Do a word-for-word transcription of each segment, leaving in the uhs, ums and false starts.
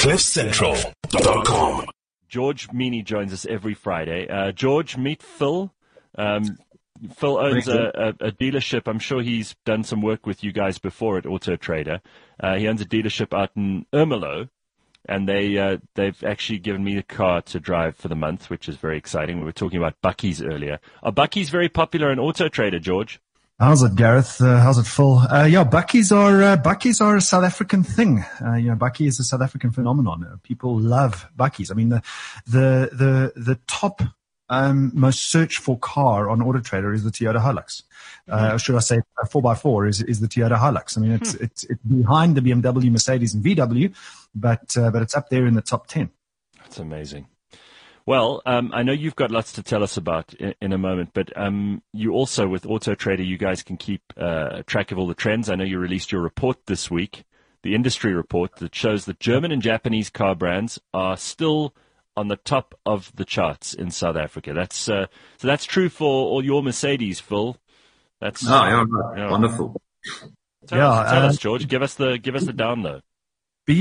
cliff central dot com. George Meany joins us every Friday. Uh, George, meet Phil. Um, Phil owns a, a, a dealership. I'm sure he's done some work with you guys before at Auto Trader. Uh, he owns a dealership out in Ermelo, and they, uh, they've actually given me the car to drive for the month, which is very exciting. We were talking about Bucky's earlier. Are Bucky's very popular in Auto Trader, George? How's it, Gareth? Uh, how's it, Phil? Uh, yeah, Bucky's are uh, Bucky's are a South African thing. Uh, you know, Bucky is a South African phenomenon. Uh, people love Bucky's. I mean, the the the the top um, most searched for car on Auto Trader is the Toyota Hilux. Uh, or should I say, four by four is is the Toyota Hilux. I mean, it's hmm. it's it's behind the B M W, Mercedes, and V W, but uh, but it's up there in the top ten. That's amazing. Well, um, I know you've got lots to tell us about in, in a moment, but um, you also, with Auto Trader, you guys can keep uh, track of all the trends. I know you released your report this week, the industry report, that shows that German and Japanese car brands are still on the top of the charts in South Africa. That's uh, so that's true for all your Mercedes, Phil. That's oh, yeah, yeah. Wonderful. Tell, yeah, us, tell uh, us, George. Give us the give us the download. B-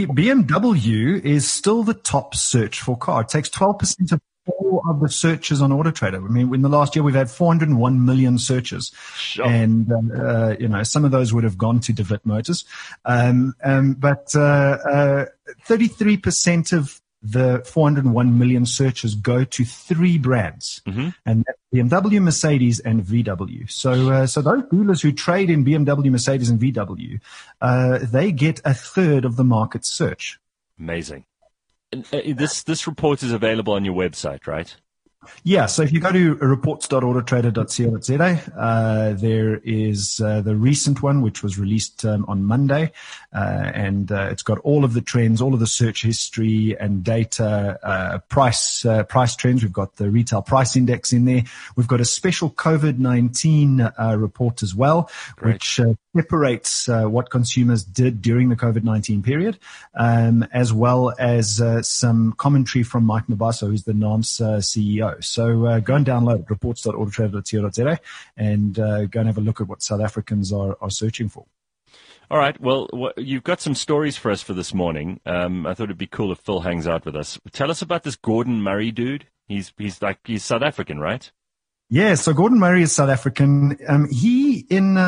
BMW is still the top search for car. It takes twelve percent of all of the searches on Auto Trader. I mean, in the last year, we've had four hundred one million searches. Sure. And, uh, you know, some of those would have gone to DeWitt Motors. Um, um, but, uh, uh, thirty-three percent of the four hundred one million searches go to three brands, mm-hmm. and that's B M W, Mercedes, and V W. So, uh, so those dealers who trade in B M W, Mercedes, and V W, uh, they get a third of the market search. Amazing. And, uh, this this report is available on your website, right? Yeah, so if you go to reports dot auto trader dot co dot za, uh, there is uh, the recent one, which was released um, on Monday, uh, and uh, it's got all of the trends, all of the search history and data, uh, price uh, price trends. We've got the retail price index in there. We've got a special COVID nineteen uh, report as well, Great. which uh, separates uh, what consumers did during the COVID nineteen period, um, as well as uh, some commentary from Mike Mabaso, who's the NAAMS uh, C E O. So uh, go and download reports dot auto trader dot co dot za and uh, go and have a look at what South Africans are, are searching for. All right. Well, wh- you've got some stories for us for this morning. Um, I thought it'd be cool if Phil hangs out with us. Tell us about this Gordon Murray dude. He's he's like he's South African, right? Yeah, so Gordon Murray is South African. Um, he in uh,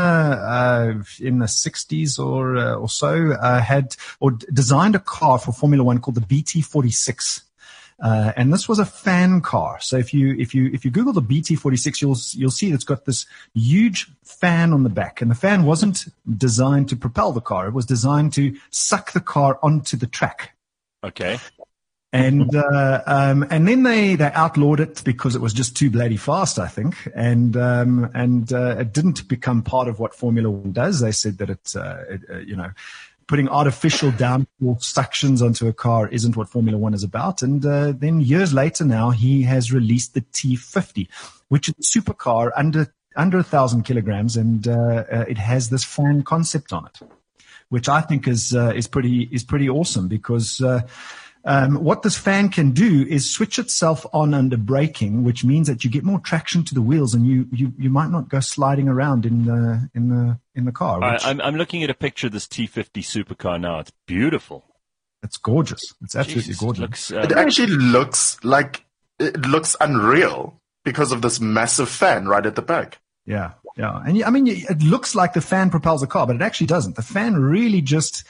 uh, in the sixties or uh, or so uh, had or d- designed a car for Formula One called the B T forty-six. Uh, and this was a fan car. So if you, if you, if you Google the B T forty-six, you'll, you'll see it's got this huge fan on the back. And the fan wasn't designed to propel the car. It was designed to suck the car onto the track. Okay. And, uh, um, and then they, they outlawed it because it was just too bloody fast, I think. And, um, and, uh, it didn't become part of what Formula One does. They said that it, uh, it uh, you know, putting artificial downforce suctions onto a car isn't what Formula One is about. And uh, then years later now, he has released the T fifty, which is a supercar under under a thousand kilograms, and uh, uh, it has this fan concept on it, which I think is uh, is pretty is pretty awesome because. Uh, Um, what this fan can do is switch itself on under braking, which means that you get more traction to the wheels, and you, you, you might not go sliding around in the in the in the car. Which, I, I'm I'm looking at a picture of this T fifty supercar now. It's beautiful. It's gorgeous. It's absolutely Jesus, gorgeous. It, looks, um, it actually looks like it looks unreal because of this massive fan right at the back. Yeah, yeah, and I mean, it looks like the fan propels the car, but it actually doesn't. The fan really just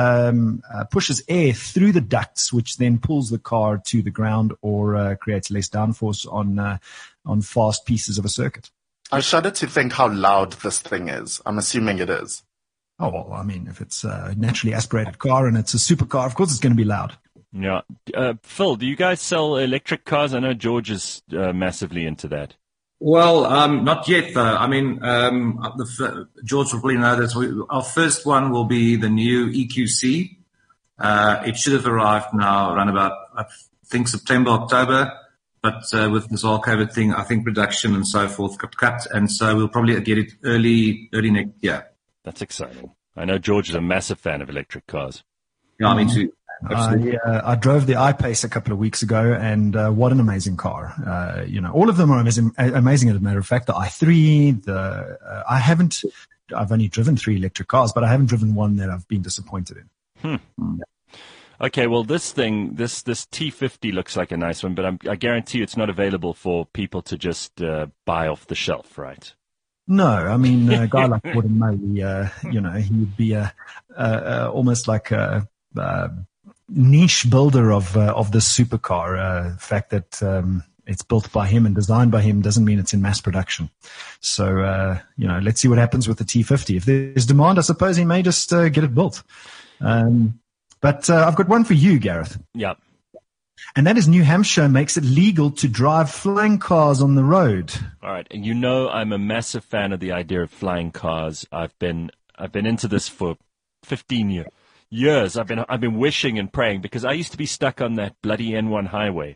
um, uh, pushes air through the ducts, which then pulls the car to the ground or uh, creates less downforce on uh, on fast pieces of a circuit. I shudder to think how loud this thing is. I'm assuming it is. Oh, well, I mean, if it's a naturally aspirated car and it's a supercar, of course it's going to be loud. Yeah. Uh, Phil, do you guys sell electric cars? I know George is uh, massively into that. Well, um, not yet, though. I mean, um, the, George will probably know this. We, our first one will be the new E Q C. Uh, it should have arrived now around about, I think, September, October. But uh, with this whole COVID thing, I think production and so forth got cut. And so we'll probably get it early, early next year. That's exciting. I know George is a massive fan of electric cars. Yeah, I mean, too. I, uh, I drove the I-Pace a couple of weeks ago, and uh, what an amazing car. Uh, you know, all of them are amazing, amazing as a matter of fact. The i three, the uh, I haven't, I've only driven three electric cars, but I haven't driven one that I've been disappointed in. Hmm. Okay, well, this thing, this this T fifty looks like a nice one, but I'm, I guarantee you it's not available for people to just uh, buy off the shelf, right? No, I mean, a guy like Gordon Murray, uh, you know, he would be a, a, a almost like a, a niche builder of uh, of this supercar. Uh, the fact that um, it's built by him and designed by him doesn't mean it's in mass production. So, uh, you know, let's see what happens with the T fifty. If there's demand, I suppose he may just uh, get it built. Um, But uh, I've got one for you, Gareth. Yeah. And that is New Hampshire makes it legal to drive flying cars on the road. All right. And you know I'm a massive fan of the idea of flying cars. I've been I've been into this for fifteen year, years. I've been I've been wishing and praying because I used to be stuck on that bloody N one highway.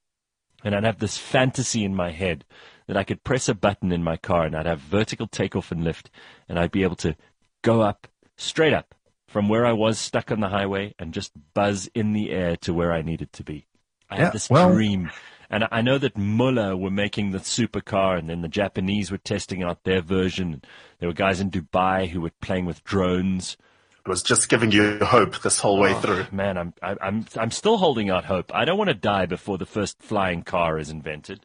And I'd have this fantasy in my head that I could press a button in my car and I'd have vertical takeoff and lift and I'd be able to go up, straight up, from where I was stuck on the highway and just buzz in the air to where I needed to be. I Yeah, had this well- dream. And I know that Muller were making the supercar, and then the Japanese were testing out their version. There were guys in Dubai who were playing with drones. It was just giving you hope this whole way through. Man, I'm I, I'm I'm still holding out hope. I don't want to die before the first flying car is invented.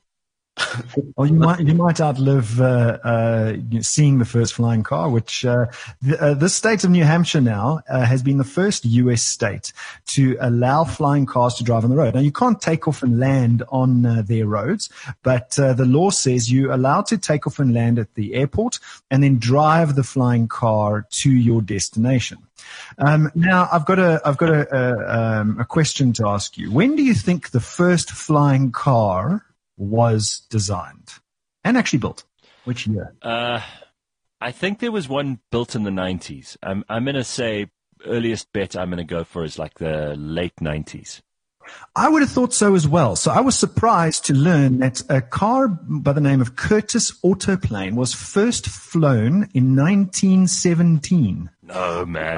Well, you might you might outlive uh, uh, seeing the first flying car, which uh, the, uh, this state of New Hampshire now uh, has been the first U S state to allow flying cars to drive on the road. Now, you can't take off and land on uh, their roads, but uh, the law says you're allowed to take off and land at the airport and then drive the flying car to your destination. Um, now, I've got a I've got a, a, um, a question to ask you. When do you think the first flying car was designed and actually built? Which year? Uh, I think there was one built in the nineties. I'm I'm going to say earliest bet I'm going to go for is like the late nineties. I would have thought so as well. So I was surprised to learn that a car by the name of Curtiss Autoplane was first flown in nineteen seventeen. No, man.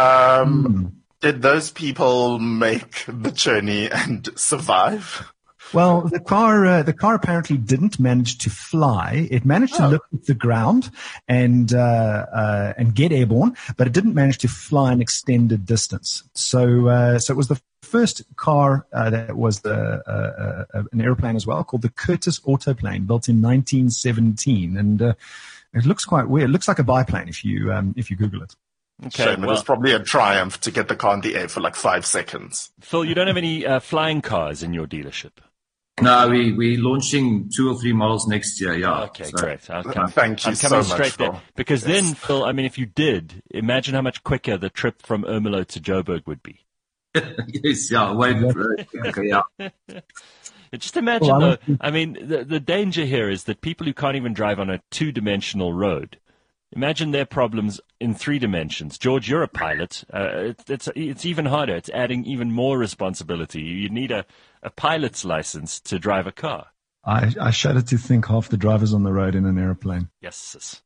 Um, Did those people make the journey and survive? Well, the car, uh, the car apparently didn't manage to fly. It managed to Oh. look at the ground and, uh, uh, and get airborne, but it didn't manage to fly an extended distance. So, uh, so it was the first car, uh, that was the, uh, uh, an airplane as well, called the Curtiss Autoplane, built in nineteen seventeen. And, uh, it looks quite weird. It looks like a biplane if you, um, if you Google it. Okay, Shame. It well, was probably a triumph to get the car in the air for like five seconds. Phil, you don't have any uh, flying cars in your dealership. No, we we launching two or three models next year. Yeah. Okay, So- great. I'll Uh, come, thank you I'm coming so much, straight there. Phil. Because Yes. then, Phil, I mean, if you did, imagine how much quicker the trip from Ermelo to Joburg would be. Yes, yeah. Way okay, yeah. Just imagine, Well, I though, don't- I mean, the, the danger here is that people who can't even drive on a two-dimensional road, imagine their problems in three dimensions. George, you're a pilot. Uh, it, it's it's even harder. It's adding even more responsibility. You need a, a pilot's license to drive a car. I, I shudder to think half the drivers on the road in an airplane. Yes.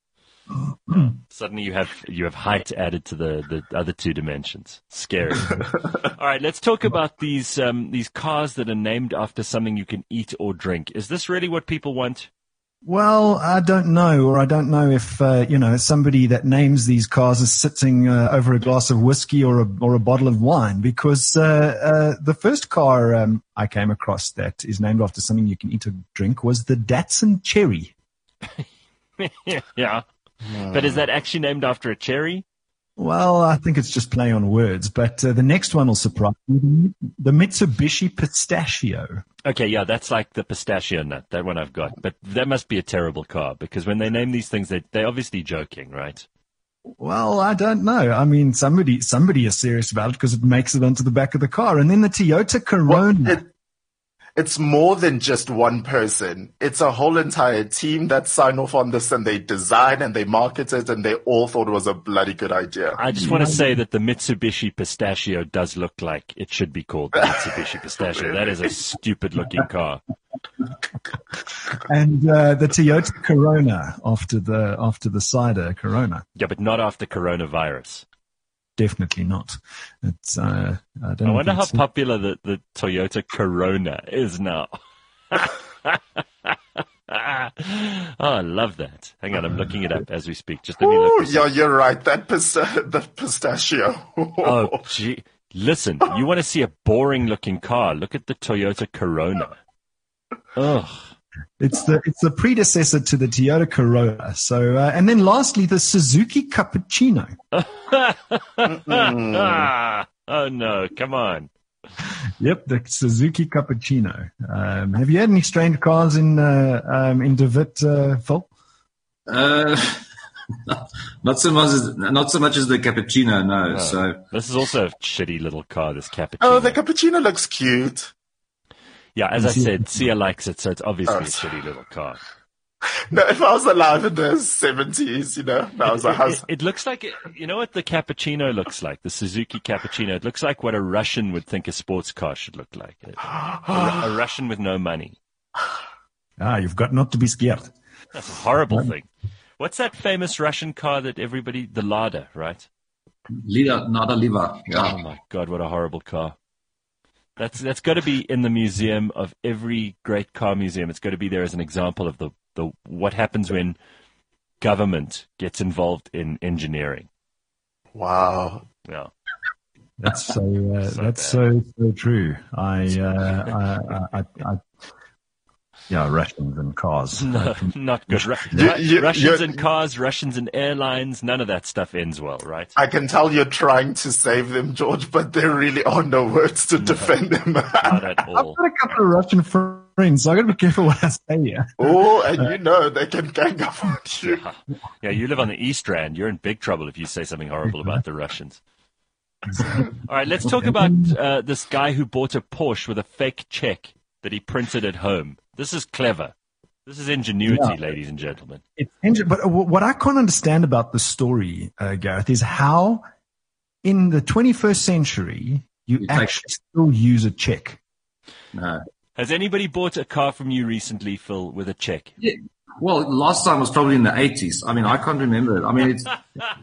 Suddenly you have you have height added to the, the other two dimensions. Scary. All right, let's talk about these um, these cars that are named after something you can eat or drink. Is this really what people want? Well, I don't know, or I don't know if, uh, you know, somebody that names these cars is sitting uh, over a glass of whiskey or a, or a bottle of wine, because uh, uh, the first car um, I came across that is named after something you can eat or drink was the Datsun Cherry. Yeah. But is that actually named after a cherry? Well, I think it's just play on words, but uh, the next one will surprise you. The Mitsubishi Pistachio. Okay, yeah, that's like the pistachio nut. That one I've got. But that must be a terrible car, because when they name these things, they, they're obviously joking, right? Well, I don't know. I mean, somebody somebody is serious about it because it makes it onto the back of the car. And then the Toyota Corona. It, it's more than just one person. It's a whole entire team that signed off on this, and they design and they market it, and they all thought it was a bloody good idea. I just want to say that the Mitsubishi Pistachio does look like it should be called the Mitsubishi Pistachio. That is a stupid-looking car. And uh, the Toyota Corona after the after the cider Corona. Yeah, but not after coronavirus. Definitely not. It's uh, I don't I know wonder if how it's- popular the, the Toyota Corona is now. Oh, I love that. Hang on, I'm looking it up as we speak. Just let me look Ooh, this yeah, up. you're right. That pista- the pistachio. Oh, gee. Listen, you want to see a boring-looking car? Look at the Toyota Corona. Ugh. It's the it's the predecessor to the Toyota Corolla. So, uh, and then lastly, the Suzuki Cappuccino. Oh no! Come on. Yep, the Suzuki Cappuccino. Um, have you had any strange cars in uh, um, in De Wit, uh, Phil? Uh, not so much as not so much as the cappuccino. No. Oh, so this is also a shitty little car. This Cappuccino. Oh, the cappuccino looks cute. Yeah, as I said, Sia likes it, so it's obviously Oh. a shitty little car. No, if I was alive in the seventies, you know, I was It, like, how's, it, it looks like, it, you know what the Cappuccino looks like? The Suzuki Cappuccino. It looks like what a Russian would think a sports car should look like. A, a, a Russian with no money. Ah, you've got not to be scared. That's a horrible thing. What's that famous Russian car that everybody, the Lada, right? Lida, Nada Liva. Oh Yeah. my God, what a horrible car. That's that's got to be in the museum of every great car museum. It's got to be there as an example of the, the what happens when government gets involved in engineering. wow. Yeah. That's so. Uh, So that's bad. so so true. I, uh, I, I, I, I, yeah, Russians and cars. No, not good. Ru- You- Ru- you- Russians you- and cars, Russians and airlines, none of that stuff ends well, right? I can tell you're trying to save them, George, but there really are no words to defend them. Not at I've all. got a couple of Russian friends, so I got to be careful what I say here. Oh, and you know they can gang up on you. Yeah. Yeah, you live on the East Rand. You're in big trouble if you say something horrible about the Russians. All right, let's talk about uh, this guy who bought a Porsche with a fake check that he printed at home. This is clever. This is ingenuity, Yeah. ladies and gentlemen. It's inter- but what I can't understand about the story, uh, Gareth, is how in the twenty-first century you You take- actually still use a check. No. Has anybody bought a car from you recently, Phil, with a check? Yeah. Well, last time was probably in the eighties. I mean, I can't remember it. I mean, it's.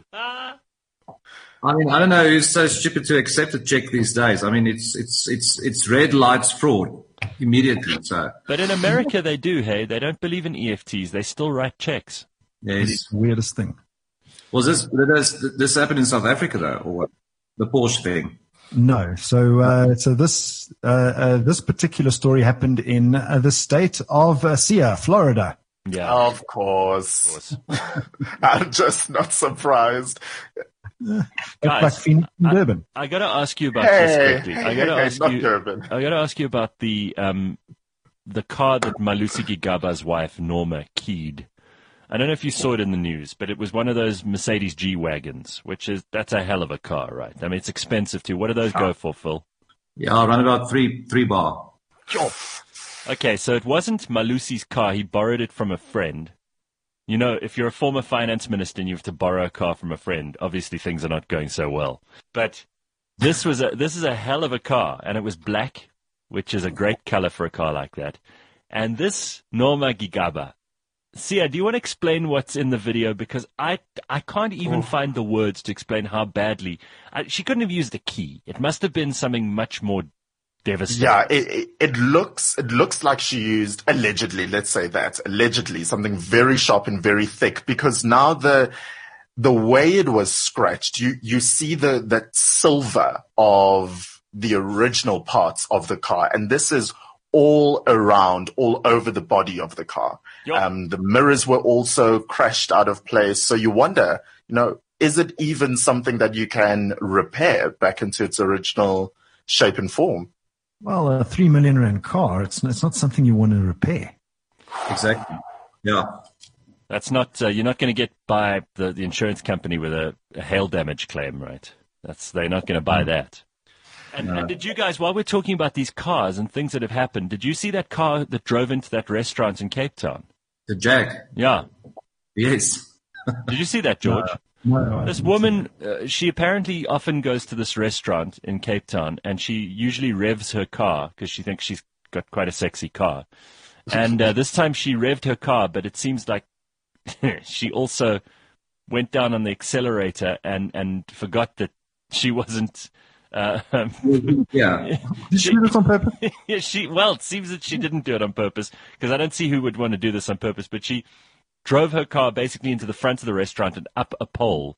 I mean, I don't know who's so stupid to accept a check these days. I mean, it's it's it's it's red lights fraud immediately. So But in America, they do, hey? They don't believe in E F Ts. They still write checks. yes. It's the weirdest thing. Was this did this this happened in South Africa though, or what? The Porsche thing. No. So, uh, so this, uh, uh, this particular story happened in uh, the state of uh, Sia, Florida. Yeah. Of course. I'm just not surprised. It's Guys, like Phoenix and I- Durban. I got to ask you about Hey, this quickly. I got to hey, ask not you. Durban. I got to ask you about the um, the car that Malusi Gigaba's wife Norma keyed. I don't know if you saw it in the news, but it was one of those Mercedes G wagons, which is that's a hell of a car, right? I mean, it's expensive too. What do those go for, Phil? Yeah, around about three three bar. Okay, so it wasn't Malusi's car. He borrowed it from a friend. You know, if you're a former finance minister and you have to borrow a car from a friend, obviously things are not going so well. But this was a this is a hell of a car, and it was black, which is a great color for a car like that. And this Norma Gigaba. Sia, do you want to explain what's in the video? Because I, I can't even find the words to explain how badly. I, she couldn't have used a key. It must have been something much more devastating. Yeah, it, it, it looks it looks like she used allegedly. Let's say that allegedly something very sharp and very thick. Because now the the way it was scratched, you you see the that silver of the original parts of the car, and this is all around, all over the body of the car. Yup. Um, the mirrors were also crashed out of place. So you wonder, you know, is it even something that you can repair back into its original shape and form? Well, a three million rand car, it's, it's not something you want to repair. Exactly. Yeah. That's not, uh, you're not going to get by the, the insurance company with a, a hail damage claim, right? That's, they're not going to buy that. And, and did you guys, while we're talking about these cars and things that have happened, did you see that car that drove into that restaurant in Cape Town? The Jag. Yeah. Yes. Did you see that, George? No, I This didn't woman, uh, she apparently often goes to this restaurant in Cape Town, and she usually revs her car because she thinks she's got quite a sexy car. And uh, this time she revved her car, but it seems like she also went down on the accelerator and, and forgot that she wasn't. Uh, Yeah. Did she do this on purpose? yeah, she well, it seems that she didn't do it on purpose because I don't see who would want to do this on purpose. But she drove her car basically into the front of the restaurant and up a pole,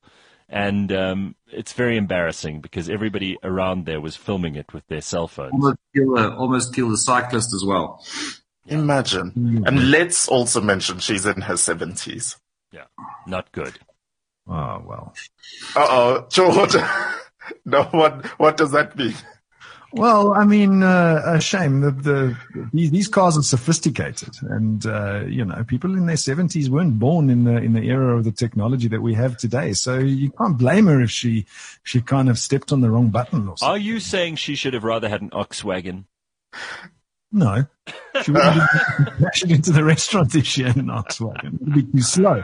and um, it's very embarrassing because everybody around there was filming it with their cell phones. Almost kill a, almost kill the cyclist as well. Imagine. Mm-hmm. And let's also mention she's in her seventies. Yeah, not good. Oh, well. Uh-oh, George. No, what, what does that mean? Well, I mean, uh, a shame. The, the these, these cars are sophisticated, and uh, you know, people in their seventies weren't born in the in the era of the technology that we have today. So you can't blame her if she she kind of stepped on the wrong button or something. Are you saying she should have rather had an Oxwagon? No, she wouldn't be crashing into the restaurant if she had an Oxwagon. It would be too slow.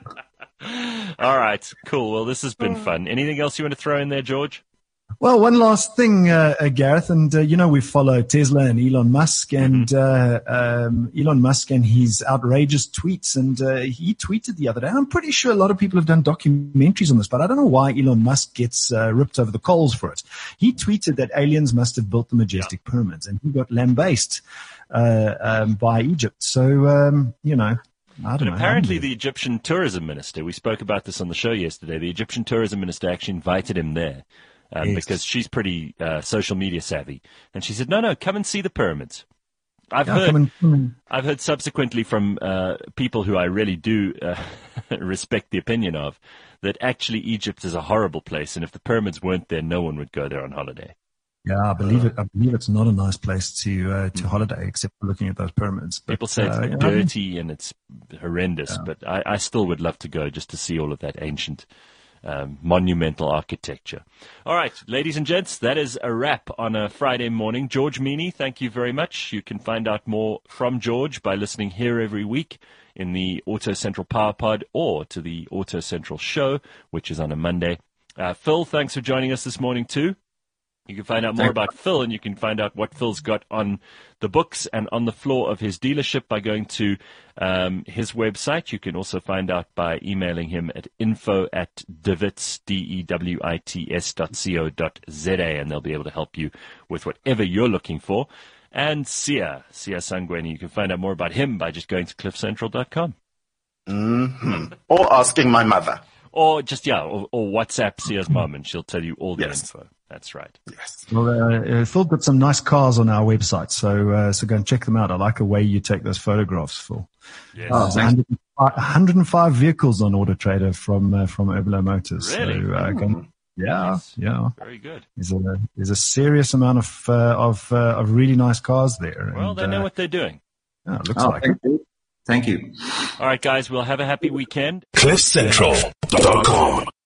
All right, cool. Well, this has been fun. Anything else you want to throw in there, George? Well, one last thing, uh, uh, Gareth, and uh, you know we follow Tesla and Elon Musk, and mm-hmm. uh, um, Elon Musk and his outrageous tweets. And uh, he tweeted the other day. I'm pretty sure a lot of people have done documentaries on this, but I don't know why Elon Musk gets uh, ripped over the coals for it. He tweeted that aliens must have built the majestic yeah. pyramids, and he got lambasted uh, um, by Egypt. So um, you know. I don't but know. apparently the Egyptian tourism minister, we spoke about this on the show yesterday, the Egyptian tourism minister actually invited him there. Um, yes. Because she's pretty uh, social media savvy, and she said, "No, no, come and see the pyramids." I've yeah, heard, come and, come and. I've heard subsequently from uh, people who I really do uh, respect the opinion of, that actually Egypt is a horrible place, and if the pyramids weren't there, no one would go there on holiday. Yeah, I believe it. I believe it's not a nice place to uh, to holiday, except for looking at those pyramids. But, people say it's uh, dirty yeah. and it's horrendous, yeah. but I, I still would love to go just to see all of that ancient. Um, monumental architecture. All right, ladies and gents, that is a wrap on a Friday morning. George Meany, thank you very much. You can find out more from George by listening here every week in the Auto Central Power Pod or to the Auto Central Show, which is on a Monday. Uh, Phil, thanks for joining us this morning too. You can find out more about Phil, and you can find out what Phil's got on the books and on the floor of his dealership by going to um, his website. You can also find out by emailing him at info at dewits, D E W I T S dot co dot Z A, and they'll be able to help you with whatever you're looking for. And Sia, Sia Sangweni, you can find out more about him by just going to cliff central dot com. Mm-hmm. Or asking my mother. Or just, yeah, or, or WhatsApp Sia's mom, and she'll tell you all the yes. info. That's right. Yes. Well, uh, Phil got some nice cars on our website, so uh, so go and check them out. I like the way you take those photographs, Phil. Yes. Oh, one hundred five vehicles on Auto Trader from uh, from Urbelo Motors. Really? So, uh, go, yeah, nice. yeah. Very good. There's a there's a serious amount of uh, of uh, of really nice cars there. Well, and, they know uh, what they're doing. Yeah, it looks oh, like thank it. You. Thank you. All right, guys, we'll have a happy weekend. cliff central dot com